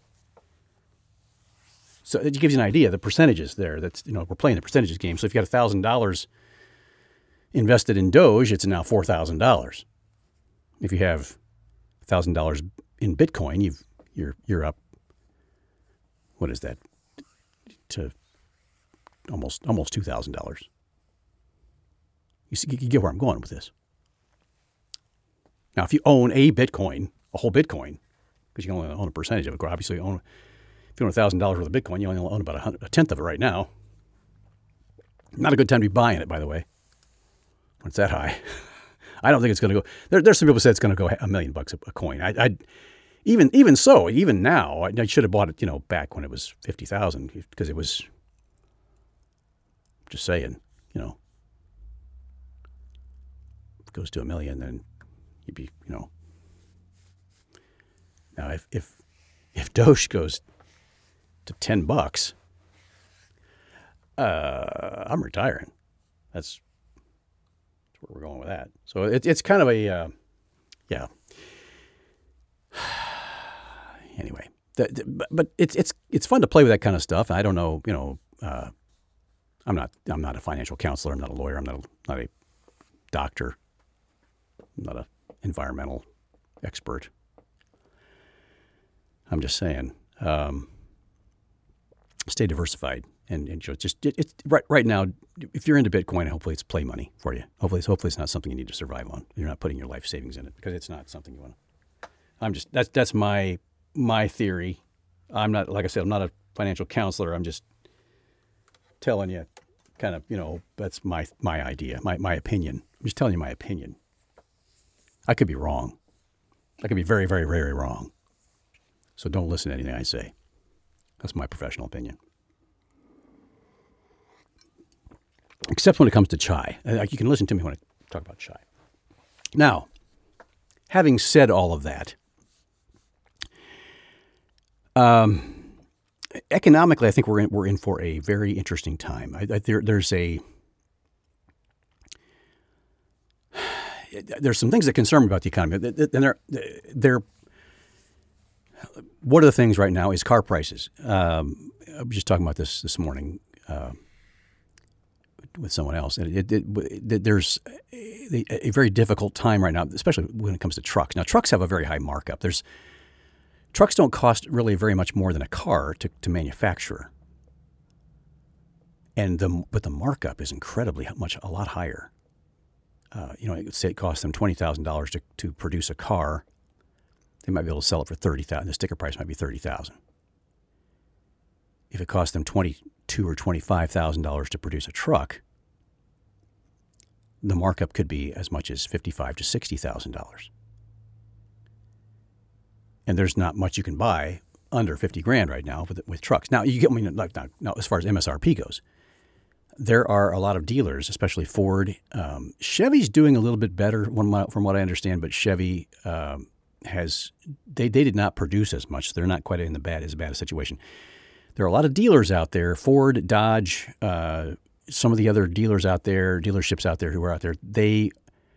So it gives you an idea, the percentages there. That's, you know, we're playing the percentages game. So if you got one thousand dollars invested in Doge, it's now four thousand dollars. If you have one thousand dollars in Bitcoin, you've, you're you're up, what is that, to almost almost two thousand dollars. You see, you get where I'm going with this. Now, if you own a Bitcoin, a whole Bitcoin, because you can only own a percentage of it, obviously you own, if you own one thousand dollars worth of Bitcoin, you only own about a, hundred, a tenth of it right now. Not a good time to be buying it, by the way, when it's that high. I don't think it's going to go. There, there's some people who said it's going to go a million bucks a, a coin. I, I, even even so, even now, I, I should have bought it, you know, back when it was fifty thousand, because it was. Just saying, you know, if it goes to a million, then you'd be, you know. Now, if if if Doge goes to ten bucks, uh, I'm retiring. That's. Where we're going with that. So it, it's kind of a, uh, yeah. Anyway, the, the, but it's it's it's fun to play with that kind of stuff. I don't know, you know, uh, I'm not I'm not a financial counselor. I'm not a lawyer. I'm not a, not a doctor. I'm not an environmental expert. I'm just saying, um, stay diversified. And, and just it, it's right right now, if you're into Bitcoin, hopefully it's play money for you. Hopefully, it's, hopefully it's not something you need to survive on. You're not putting your life savings in it, because it's not something you want to. I'm just that's that's my my theory. I'm not, like I said, I'm not a financial counselor. I'm just telling you, kind of, you know, that's my my idea, my my opinion. I'm just telling you my opinion. I could be wrong. I could be very very very wrong. So don't listen to anything I say. That's my professional opinion. Except when it comes to chai. You can listen to me when I talk about chai. Now, having said all of that, um, economically, I think we're in, we're in for a very interesting time. I, I, there, there's a there's some things that concern me about the economy, and they're they're one of the things right now is car prices. Um, I was just talking about this this morning. Uh, with someone else. And it, it, it, there's a, a very difficult time right now, especially when it comes to trucks. Now, trucks have a very high markup. There's trucks don't cost really very much more than a car to, to manufacture. And the but the markup is incredibly much, a lot higher. Uh, you know, say it costs them twenty thousand dollars to, to produce a car. They might be able to sell it for thirty thousand dollars. The sticker price might be thirty thousand dollars. If it costs them twenty-two thousand dollars or twenty-five thousand dollars to produce a truck, the markup could be as much as fifty-five thousand dollars to sixty thousand dollars. And there's not much you can buy under fifty grand right now with with trucks. Now, you get, I mean, like, now, now, as far as M S R P goes, there are a lot of dealers, especially Ford. Um, Chevy's doing a little bit better from what I understand, but Chevy um, has they they did not produce as much. So they're not quite in the bad as bad a situation. There are a lot of dealers out there, Ford, Dodge, uh, some of the other dealers out there, dealerships out there who are out there. They,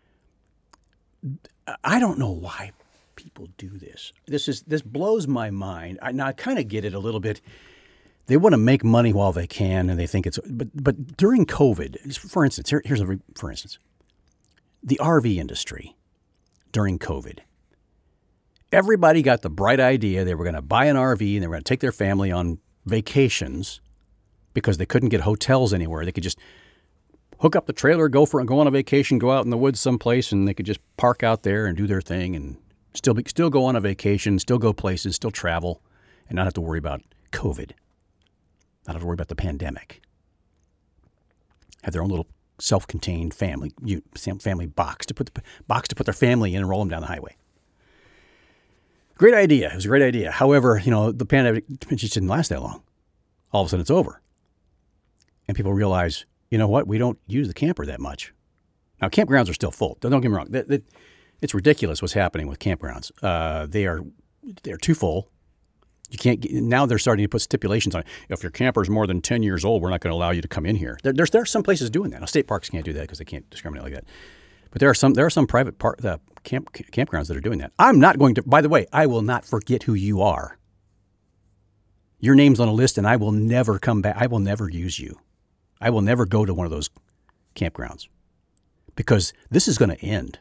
I don't know why people do this. This is this blows my mind. I, now I kind of get it a little bit. They want to make money while they can, and they think it's. But but during COVID, for instance, here, here's a for instance, the R V industry during COVID. Everybody got the bright idea they were going to buy an R V and they were going to take their family on vacations because they couldn't get hotels anywhere. They could just hook up the trailer, go for go on a vacation, go out in the woods someplace, and they could just park out there and do their thing and still be, still go on a vacation, still go places, still travel, and not have to worry about COVID. Not have to worry about the pandemic. Have their own little self-contained family family box to put the box to put their family in and roll them down the highway. Great idea. It was a great idea. However, you know, the pandemic just didn't last that long. All of a sudden, it's over, and people realize, you know what? We don't use the camper that much. Now, campgrounds are still full. Don't get me wrong. It's ridiculous what's happening with campgrounds. Uh, they are they're too full. You can't get, now they're starting to put stipulations on it. If your camper is more than ten years old, we're not going to allow you to come in here. There, there's there are some places doing that. Now, state parks can't do that because they can't discriminate like that. But there are some there are some private park the camp campgrounds that are doing that. I'm not going to. By the way, I will not forget who you are. Your name's on a list, and I will never come back. I will never use you. I will never go to one of those campgrounds because this is going to end.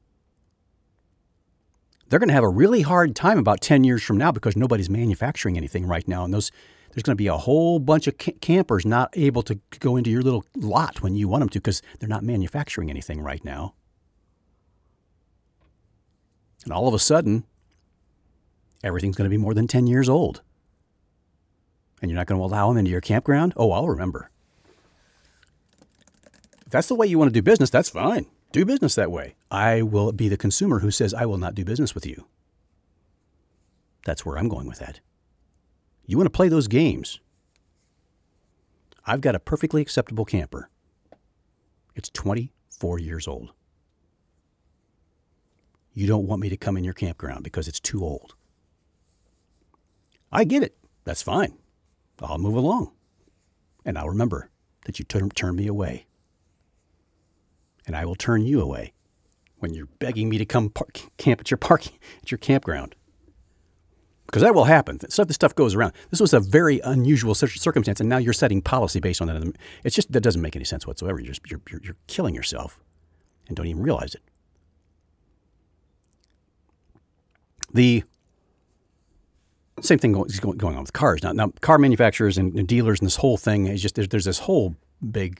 They're going to have a really hard time about ten years from now because nobody's manufacturing anything right now. And those, there's going to be a whole bunch of ca- campers not able to go into your little lot when you want them to because they're not manufacturing anything right now. And all of a sudden, everything's going to be more than ten years old. And you're not going to allow them into your campground? Oh, I'll remember. If that's the way you want to do business, that's fine. Do business that way. I will be the consumer who says, I will not do business with you. That's where I'm going with that. You want to play those games. I've got a perfectly acceptable camper. It's twenty-four years old. You don't want me to come in your campground because it's too old. I get it. That's fine. I'll move along. And I'll remember that you turn, turn me away. And I will turn you away when you're begging me to come park, camp at your park at your campground. Because that will happen. Stuff, this stuff goes around. This was a very unusual circumstance, and now you're setting policy based on that. It's just that doesn't make any sense whatsoever. You're just you're, you're, you're killing yourself and don't even realize it. The same thing is going on with cars now. Now, car manufacturers and, and dealers and this whole thing is just there's, there's this whole big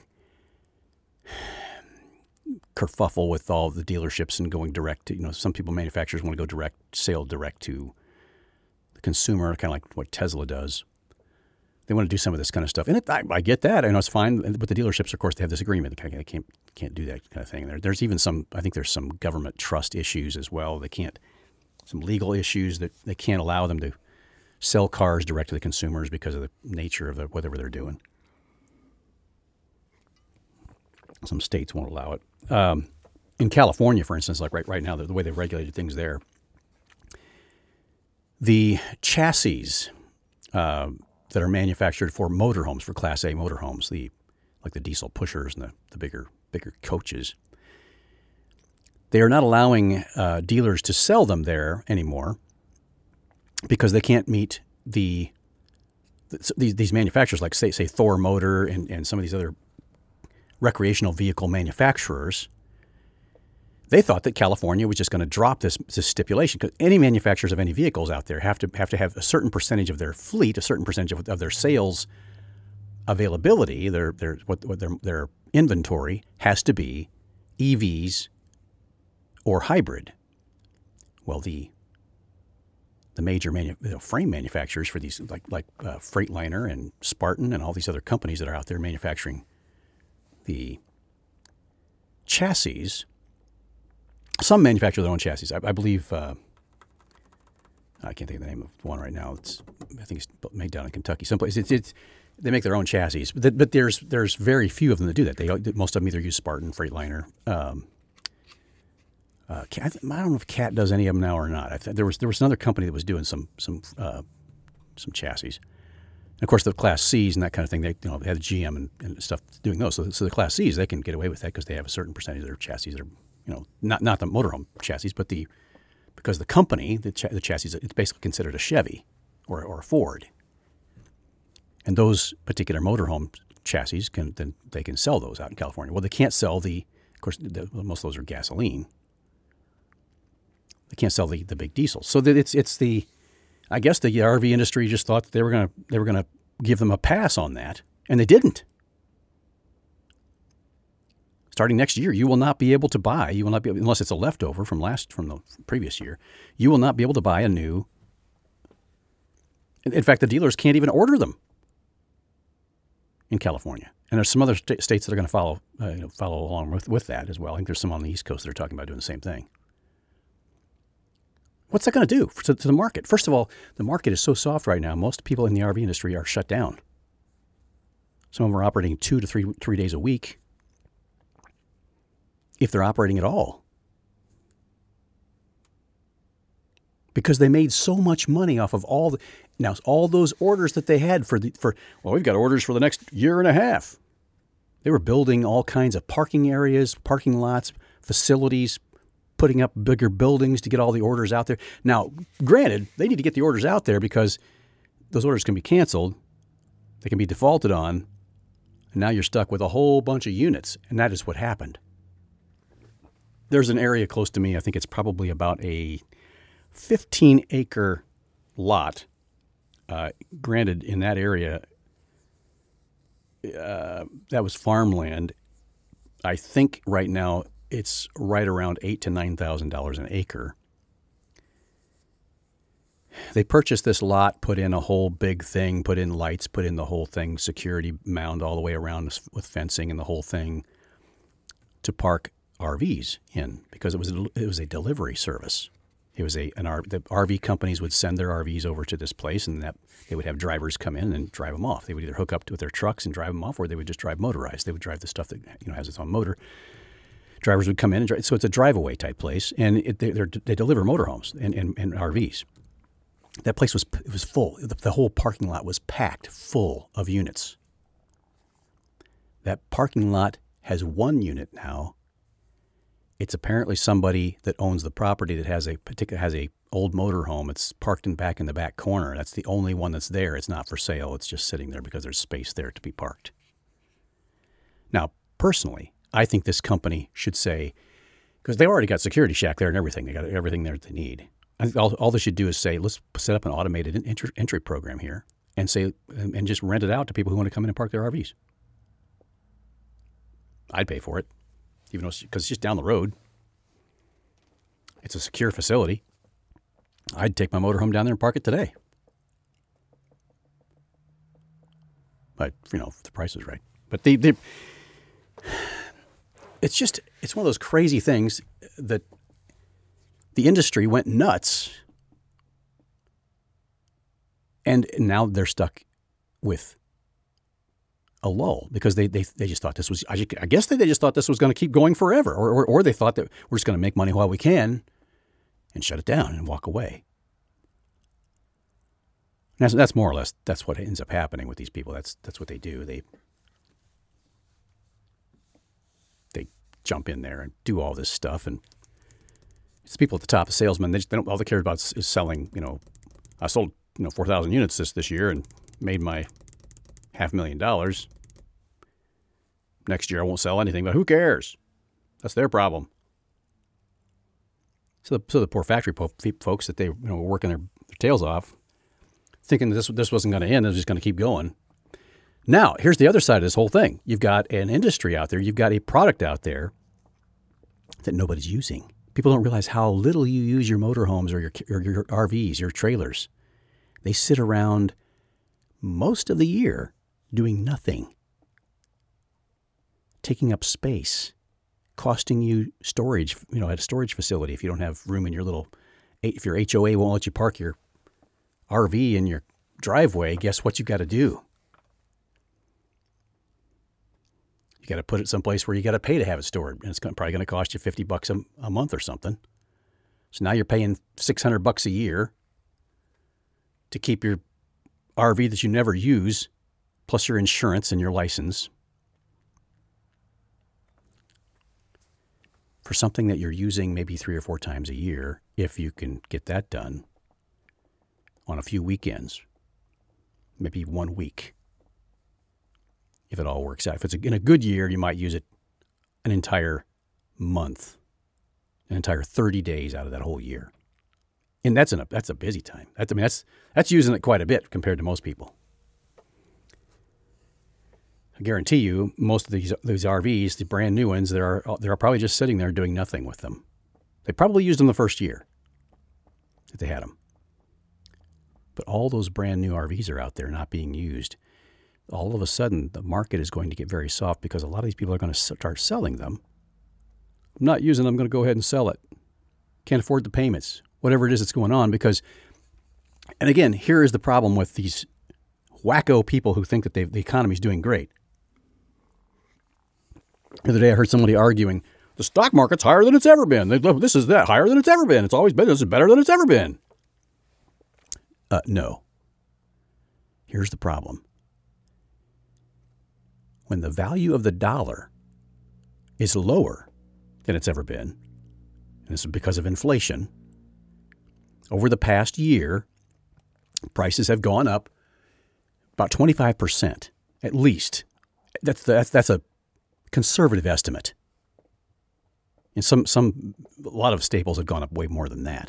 kerfuffle with all the dealerships and going direct to, you know, some people, manufacturers want to go direct, sale direct to the consumer, kind of like what Tesla does. They want to do some of this kind of stuff. And it, I, I get that. I know it's fine. But the dealerships, of course, they have this agreement. They can't, can't do that kind of thing. There, there's even some, I think there's some government trust issues as well. They can't, some legal issues that they can't allow them to sell cars direct to the consumers because of the nature of the, whatever they're doing. Some states won't allow it. Um, in California, for instance, like right right now, the, the way they've regulated things there, the chassis uh, that are manufactured for motorhomes, for Class A motorhomes, the like the diesel pushers and the, the bigger bigger coaches, they are not allowing uh, dealers to sell them there anymore because they can't meet the, the these these manufacturers, like say say Thor Motor and, and some of these other recreational vehicle manufacturers. They thought that California was just going to drop this, this stipulation because any manufacturers of any vehicles out there have to have to have a certain percentage of their fleet, a certain percentage of, of their sales availability, their their what, what their their inventory has to be E Vs or hybrid. Well, the the major manu- you know, frame manufacturers for these, like like uh, Freightliner and Spartan and all these other companies that are out there manufacturing the chassis. Some manufacture their own chassis. I, I believe, uh, I can't think of the name of one right now. It's, I think it's made down in Kentucky. Someplace. It's, it's, They make their own chassis, but, but there's there's very few of them that do that. They most of them either use Spartan, Freightliner. Um, uh, I don't know if Cat does any of them now or not. I th- there was there was another company that was doing some some uh, some chassis. And of course, the Class C's and that kind of thing. They you know they had G M and, and stuff doing those. So, so the Class C's they can get away with that because they have a certain percentage of their chassis that are you know not not the motorhome chassis, but the because the company the, ch- the chassis it's basically considered a Chevy or or a Ford. And those particular motorhome chassis can then they can sell those out in California. Well, they can't sell the, of course, the, most of those are gasoline. They can't sell the, the big diesels. So that it's it's the, I guess the R V industry just thought that they were gonna they were gonna give them a pass on that, and they didn't. Starting next year, you will not be able to buy. You will not be able, unless it's a leftover from last from the previous year. You will not be able to buy a new. In, in fact, the dealers can't even order them in California. And there's some other st- states that are going to follow uh, you know, follow along with, with that as well. I think there's some on the East Coast that are talking about doing the same thing. What's that going to do for, to, to the market? First of all, the market is so soft right now. Most people in the R V industry are shut down. Some of them are operating two to three three days a week, if they're operating at all. Because they made so much money off of all the now all those orders that they had for the for well we've got orders for the next year and a half. They were building all kinds of parking areas, parking lots, facilities, putting up bigger buildings to get all the orders out there. Now, granted, they need to get the orders out there because those orders can be canceled, they can be defaulted on, and now you're stuck with a whole bunch of units, and that is what happened. There's an area close to me, I think it's probably about a fifteen acre lot. Uh, granted, in that area, uh, that was farmland. I think right now it's right around eight to nine thousand dollars an acre. They purchased this lot, put in a whole big thing, put in lights, put in the whole thing, security mound all the way around with fencing and the whole thing to park R Vs in because it was a, it was a delivery service. It was a an R, the R V companies would send their R Vs over to this place, and that they would have drivers come in and drive them off. They would either hook up to with their trucks and drive them off, or they would just drive motorized. They would drive the stuff that you know has its own motor. Drivers would come in and drive. So it's a drive-away type place, and it, they they deliver motorhomes and, and, and R Vs. That place was it was full. The, the whole parking lot was packed full of units. That parking lot has one unit now. It's apparently somebody that owns the property that has a particular has a old motorhome. It's parked in back in the back corner. That's the only one that's there. It's not for sale. It's just sitting there because there's space there to be parked. Now, personally, I think this company should say, because they've already got Security Shack there and everything. They got everything there that they need. I think all, all they should do is say, let's set up an automated entry, entry program here and say and, and just rent it out to people who want to come in and park their R Vs. I'd pay for it. Even though, because it's just down the road. It's a secure facility. I'd take my motorhome down there and park it today. But, you know, if the price is right. But they, they, it's just, it's one of those crazy things that the industry went nuts. And now they're stuck with a lull because they, they they just thought this was, I guess they, they just thought this was going to keep going forever. Or, or or they thought that we're just going to make money while we can and shut it down and walk away. And that's, that's more or less, that's what ends up happening with these people. That's that's what they do. They they jump in there and do all this stuff. And it's people at the top, the salesmen, they, just, they don't, all they care about is selling, you know, I sold, you know, four thousand units this, this year and made my half a million dollars. Next year I won't sell anything, but who cares? That's their problem. So the, so the poor factory po- folks that they you know were working their, their tails off, thinking that this this wasn't going to end, it was just going to keep going. Now, here's the other side of this whole thing. You've got an industry out there, you've got a product out there that nobody's using. People don't realize how little you use your motorhomes or your, or your R Vs, your trailers. They sit around most of the year doing nothing, taking up space, costing you storage, you know, at a storage facility if you don't have room in your little, if your H O A won't let you park your R V in your driveway, guess what you've got to do? You got to put it someplace where you got to pay to have it stored, and it's gonna, probably going to cost you fifty bucks a, a month or something. So now you're paying six hundred bucks a year to keep your R V that you never use, plus your insurance and your license, for something that you're using maybe three or four times a year, if you can get that done on a few weekends, maybe one week, if it all works out. If it's in a good year, you might use it an entire month, an entire thirty days out of that whole year. And that's, an, that's a busy time. That's, I mean, that's, that's using it quite a bit compared to most people. I guarantee you, most of these these R Vs, the brand new ones, they're, they're probably just sitting there doing nothing with them. They probably used them the first year that they had them. But all those brand new R Vs are out there not being used. All of a sudden, the market is going to get very soft because a lot of these people are going to start selling them. I'm not using them, I'm going to go ahead and sell it. Can't afford the payments, whatever it is that's going on. Because, and again, here is the problem with these wacko people who think that they, the economy is doing great. The other day I heard somebody arguing, the stock market's higher than it's ever been. This is that, higher than it's ever been. It's always been, this is better than it's ever been. Uh, no. Here's the problem. When the value of the dollar is lower than it's ever been, and this is because of inflation, over the past year, prices have gone up about twenty-five percent, at least. That's the, that's that's a conservative estimate. And some some a lot of staples have gone up way more than that.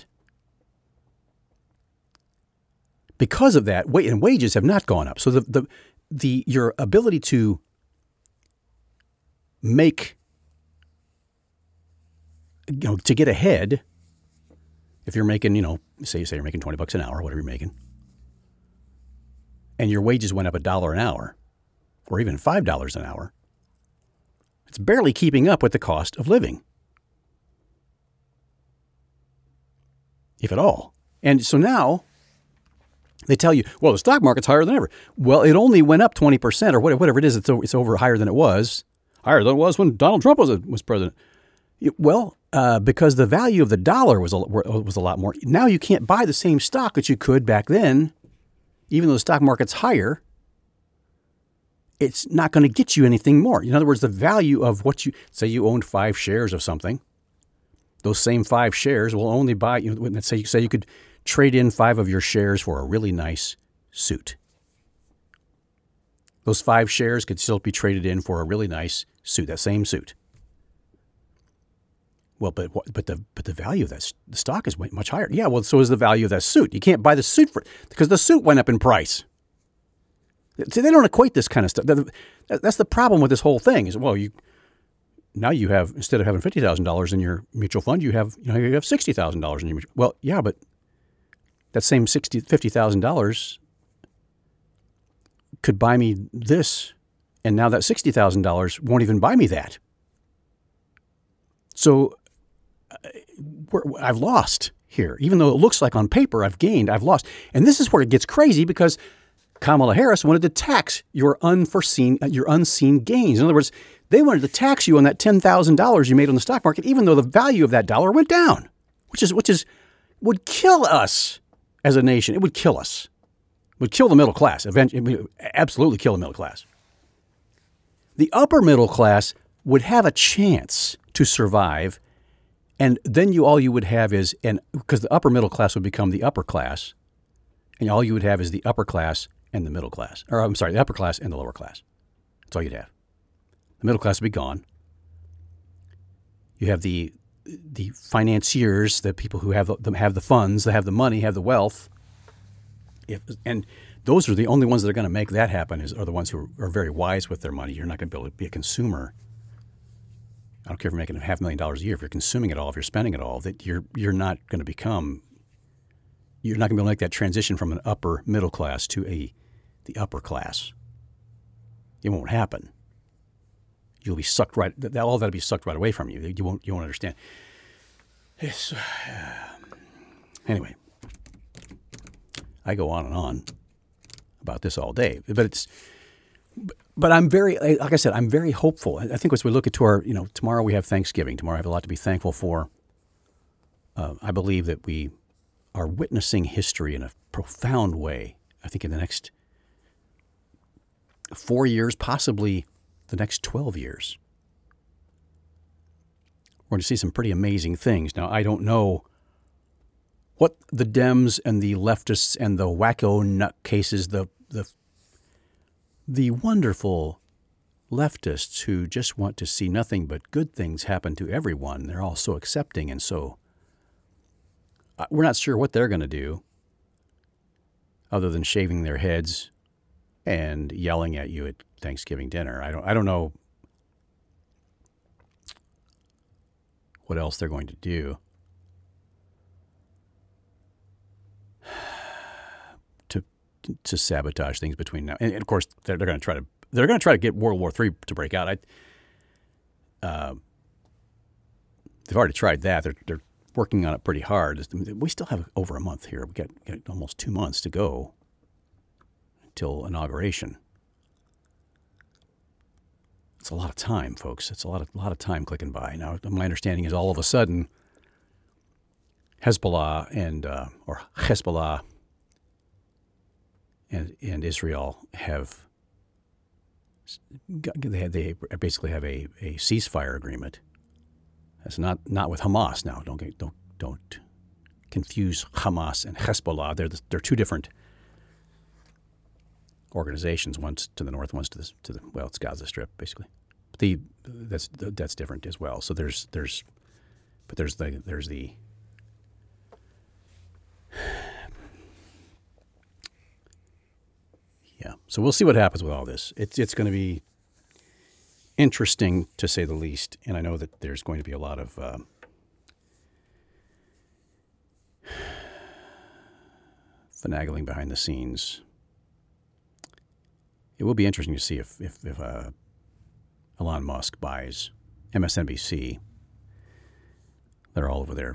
Because of that, wa- and wages have not gone up. So the the the your ability to make, you know, to get ahead, if you're making, you know, say say you're making twenty bucks an hour, whatever you're making, and your wages went up a dollar an hour, or even five dollars an hour, it's barely keeping up with the cost of living, if at all. And so now they tell you, well, the stock market's higher than ever. Well, it only went up twenty percent or whatever it is. It's over, it's over higher than it was, higher than it was when Donald Trump was a, was president. It, well, uh, because the value of the dollar was a, was a lot more. Now you can't buy the same stock that you could back then. Even though the stock market's higher, it's not going to get you anything more. In other words, the value of what you, say you owned five shares of something, those same five shares will only buy, you know, let's say you say you could trade in five of your shares for a really nice suit. Those five shares could still be traded in for a really nice suit, that same suit. Well, but but the but the value of that the stock is much higher. Yeah, well, so is the value of that suit. You can't buy the suit for because the suit went up in price. See, they don't equate this kind of stuff. That's the problem with this whole thing. Is well, you now you have, instead of having fifty thousand dollars in your mutual fund, you have you know you have sixty thousand dollars in your mutual. Well, yeah, but that same sixty fifty thousand dollars could buy me this, and now that sixty thousand dollars won't even buy me that. So We're, I've lost here. Even though it looks like on paper I've gained, I've lost. And this is where it gets crazy because Kamala Harris wanted to tax your unforeseen, your unseen gains. In other words, they wanted to tax you on that ten thousand dollars you made on the stock market, even though the value of that dollar went down, which is which is would kill us as a nation. It would kill us. It would kill the middle class. Eventually, it would absolutely kill the middle class. The upper middle class would have a chance to survive. And then you all you would have is, and because the upper middle class would become the upper class, and all you would have is the upper class and the middle class. Or I'm sorry, the upper class and the lower class. That's all you'd have. The middle class would be gone. You have the the financiers, the people who have the, have the funds, that have the money, have the wealth. If, and those are the only ones that are going to make that happen, is, are the ones who are, are very wise with their money. You're not going to be able to be a consumer. I don't care if you're making a half million dollars a year. If you're consuming it all, if you're spending it all, that you're you're not going to become. You're not going to be able to make that transition from an upper middle class to a the upper class. It won't happen. You'll be sucked right. That all that'll be sucked right away from you. You won't. You won't understand. It's, uh, anyway, I go on and on about this all day, but it's but I'm very, like I said, I'm very hopeful. I think as we look at to our, you know, tomorrow we have Thanksgiving. Tomorrow I have a lot to be thankful for. Uh, I believe that we are witnessing history in a profound way. I think in the next four years, possibly the next twelve years, we're going to see some pretty amazing things. Now, I don't know what the Dems and the leftists and the wacko nutcases, the the the wonderful leftists who just want to see nothing but good things happen to everyone. They're all so accepting, and so uh, we're not sure what they're going to do other than shaving their heads and yelling at you at Thanksgiving dinner. I don't I don't know what else they're going to do to to sabotage things between now and, and of course they're, they're going to try to they're going to try to get World War Three to break out. I, uh, they've already tried that. They're they're working on it pretty hard. We still have over a month here. We got, got almost two months to go until inauguration. It's a lot of time, folks. It's a lot of a lot of time clicking by. Now, my understanding is all of a sudden Hezbollah and uh, or Hezbollah and and Israel have they have, they basically have a, a ceasefire agreement. That's not not with Hamas now. Don't get, don't don't confuse Hamas and Hezbollah. They're the, they're two different organizations. One's to the north, one's to the to the well, it's Gaza Strip basically. But the that's that's different as well. So there's there's but there's the there's the yeah. So we'll see what happens with all this. It's it's going to be interesting to say the least, and I know that there's going to be a lot of uh, finagling behind the scenes. It will be interesting to see if if, if uh, Elon Musk buys M S N B C. They're all over there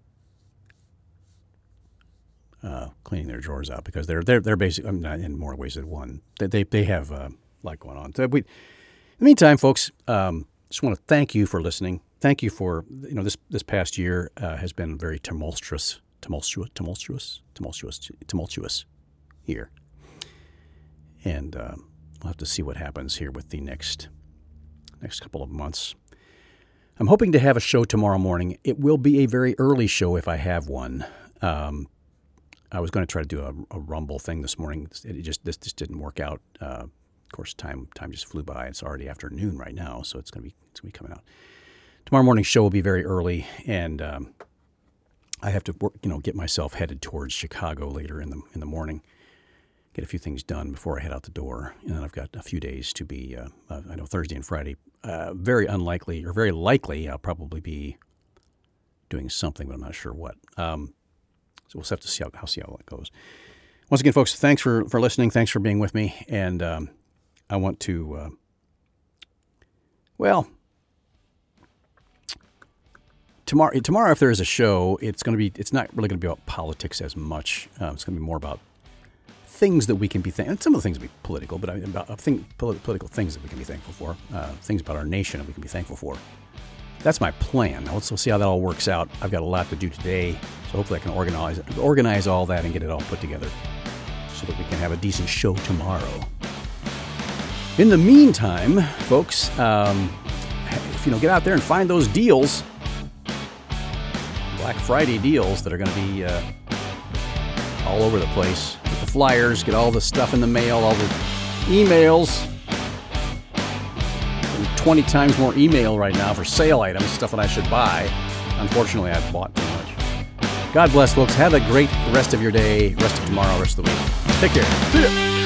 uh, cleaning their drawers out because they're they're they're basically, I'm not in more ways than one. They they, they have uh, a lot going on. So we, in the meantime, folks, um, just want to thank you for listening. Thank you for you know this this past year uh, has been very tumultuous, tumultuous, tumultuous, tumultuous, tumultuous year, and uh, we'll have to see what happens here with the next next couple of months. I'm hoping to have a show tomorrow morning. It will be a very early show if I have one. Um, I was going to try to do a, a Rumble thing this morning. It just this just didn't work out. Uh, of course, time time just flew by. It's already afternoon right now, so it's going to be it's going to be coming out. Tomorrow morning's show will be very early, and um, I have to work, you know, get myself headed towards Chicago later in the in the morning. Get a few things done before I head out the door, and then I've got a few days to be. Uh, uh, I know Thursday and Friday. Uh, very unlikely, or very likely, I'll probably be doing something, but I'm not sure what. Um, so we'll have to see how, how see how that goes. Once again, folks, thanks for, for listening. Thanks for being with me, and um, I want to, uh, well, tomorrow. Tomorrow, if there is a show, it's going to be. It's not really going to be about politics as much. Uh, it's going to be more about things that we can be thankful. Some of the things will be political, but I mean, about I think political things that we can be thankful for. Uh, things about our nation that we can be thankful for. That's my plan. Now let's, let's see how that all works out. I've got a lot to do today, so hopefully I can organize organize all that and get it all put together so that we can have a decent show tomorrow. In the meantime, folks, um, if you know, get out there and find those deals, Black Friday deals that are going to be uh, all over the place. Get the flyers, get all the stuff in the mail, all the emails. twenty times more email right now for sale items, stuff that I should buy. Unfortunately, I've bought too much. God bless, folks. Have a great rest of your day, rest of tomorrow, rest of the week. Take care. See ya.